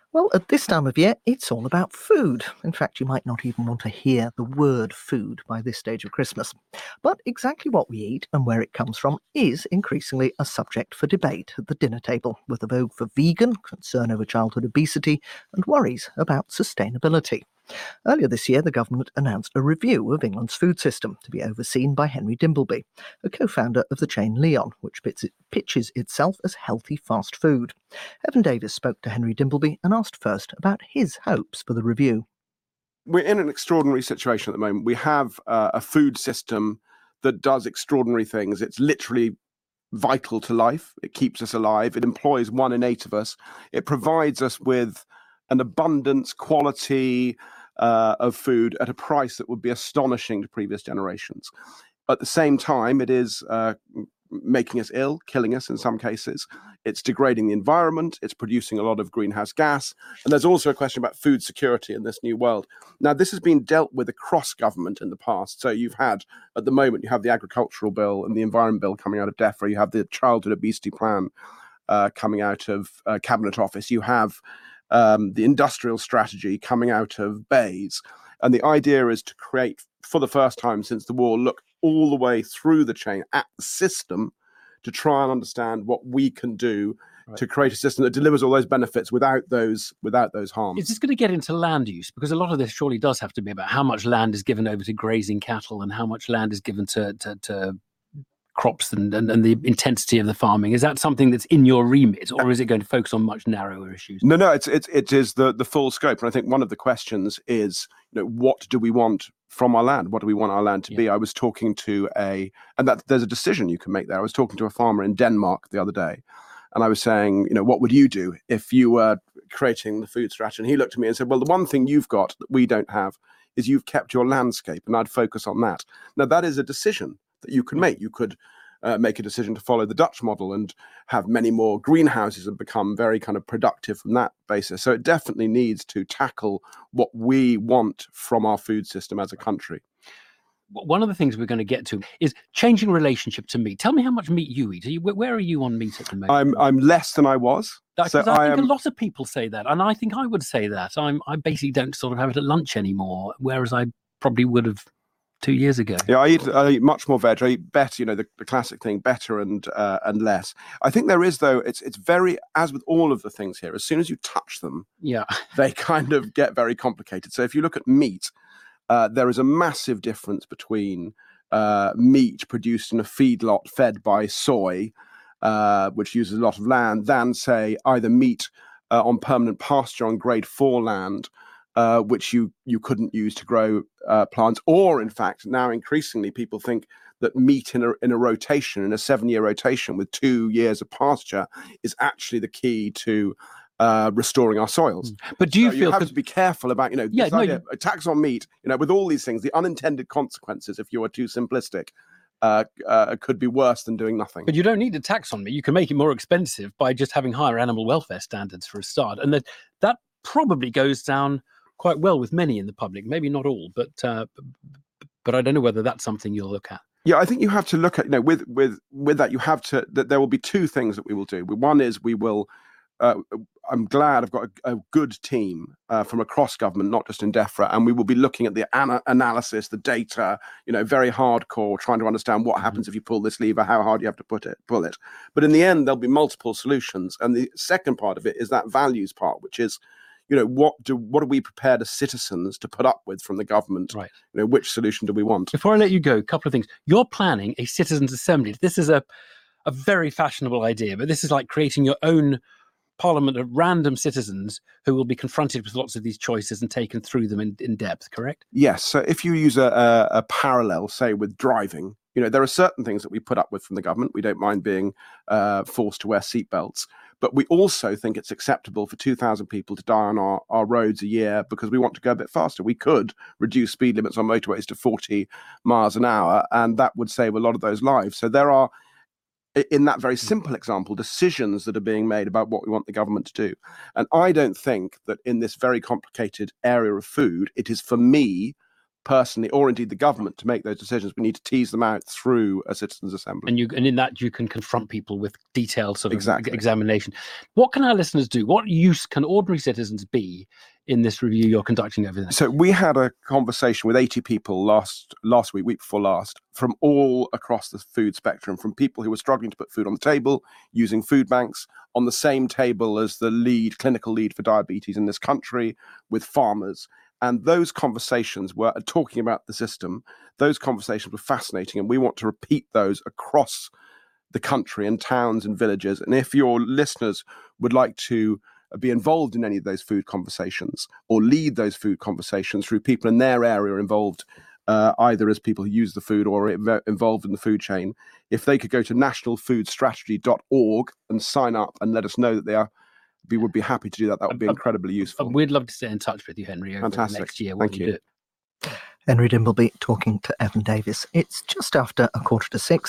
Well, at this time of year, it's all about food. In fact, you might not even want to hear the word food by this stage of Christmas. But exactly what we eat and where it comes from is increasingly a subject for debate at the dinner table, with a vogue for vegan, concern over childhood obesity, and worries about sustainability. Earlier this year, the government announced a review of England's food system to be overseen by Henry Dimbleby, a co-founder of the chain Leon, which pitches itself as healthy fast food. Evan Davis spoke to Henry Dimbleby and asked first about his hopes for the review. We're in an extraordinary situation at the moment. We have a food system that does extraordinary things. It's literally vital to life. It keeps us alive. It employs 1 in 8 of us. It provides us with an abundance, quality of food at a price that would be astonishing to previous generations. At the same time, it is making us ill, killing us in some cases. It's degrading the environment. It's producing a lot of greenhouse gas. And there's also a question about food security in this new world. Now, this has been dealt with across government in the past. So you've had, at the moment, you have the agricultural bill and the environment bill coming out of DEFRA. You have the childhood obesity plan coming out of Cabinet Office. You have the industrial strategy coming out of BEIS. And the idea is to create, for the first time since the war, look all the way through the chain at the system to try and understand what we can do to create a system that delivers all those benefits without those harms. Is this going to get into land use? Because a lot of this surely does have to be about how much land is given over to grazing cattle and how much land is given to crops and the intensity of the farming. Is that something that's in your remit, or is it going to focus on much narrower issues? No, it is the full scope. And I think one of the questions is, what do we want from our land? What do we want our land to be? I was talking to there's a decision you can make there. I was talking to a farmer in Denmark the other day, and I was saying, what would you do if you were creating the food strategy? And he looked at me and said, well, the one thing you've got that we don't have is you've kept your landscape, and I'd focus on that. Now, that is a decision that you can make. You could make a decision to follow the Dutch model and have many more greenhouses and become very kind of productive from that basis. So it definitely needs to tackle what we want from our food system as a country. One of the things we're going to get to is changing relationship to meat. Tell me how much meat you eat. Where are you on meat at the moment? I'm less than I was. So I think a lot of people say that, and I think I would say that. I basically don't sort of have it at lunch anymore, whereas I probably would have 2 years ago. Yeah, I eat much more veg. I eat better, the classic thing, better and less. I think there is, though, it's very, as with all of the things here, as soon as you touch them, they kind of get very complicated. So if you look at meat, there is a massive difference between meat produced in a feedlot fed by soy, which uses a lot of land, than, say, either meat on permanent pasture on grade 4 land, which you couldn't use to grow plants, or in fact, now increasingly people think that meat in a rotation, in a 7-year rotation with 2 years of pasture, is actually the key to restoring our soils. But do you feel you have to be careful about a tax on meat? With all these things, the unintended consequences, if you are too simplistic, could be worse than doing nothing. But you don't need a tax on meat. You can make it more expensive by just having higher animal welfare standards for a start, and that probably goes down quite well with many in the public, maybe not all, but I don't know whether that's something you'll look at. Yeah, I think you have to look at, with that, you have to, that there will be 2 things that we will do. One is we will, I'm glad I've got a good team from across government, not just in DEFRA, and we will be looking at the analysis, the data, very hardcore, trying to understand what happens if you pull this lever, how hard you have to pull it. But in the end, there'll be multiple solutions. And the second part of it is that values part, which is, what are we prepared as citizens to put up with from the government? Right. Which solution do we want? Before I let you go, a couple of things. You're planning a citizens' assembly. This is a very fashionable idea, but this is like creating your own parliament of random citizens who will be confronted with lots of these choices and taken through them in depth, correct? Yes. So if you use a parallel, say, with driving, there are certain things that we put up with from the government. We don't mind being forced to wear seatbelts. But we also think it's acceptable for 2,000 people to die on our roads a year because we want to go a bit faster. We could reduce speed limits on motorways to 40 miles an hour, and that would save a lot of those lives. So there are, in that very simple example, decisions that are being made about what we want the government to do. And I don't think that in this very complicated area of food, it is for me personally, or indeed the government, to make those decisions. We need to tease them out through a citizens' assembly. And in that you can confront people with detailed sort of Exactly. examination. What can our listeners do? What use can ordinary citizens be in this review you're conducting over there? So we had a conversation with 80 people last week before last, from all across the food spectrum, from people who were struggling to put food on the table, using food banks, on the same table as the clinical lead for diabetes in this country, with farmers. And those conversations were talking about the system. Those conversations were fascinating, and we want to repeat those across the country in towns and villages. And if your listeners would like to be involved in any of those food conversations, or lead those food conversations through people in their area involved, either as people who use the food or involved in the food chain, if they could go to nationalfoodstrategy.org and sign up and let us know that we would be happy to do that. That would be incredibly useful. We'd love to stay in touch with you, Henry, over the next year. Thank you. Henry Dimbleby talking to Evan Davis. It's just after 6:15.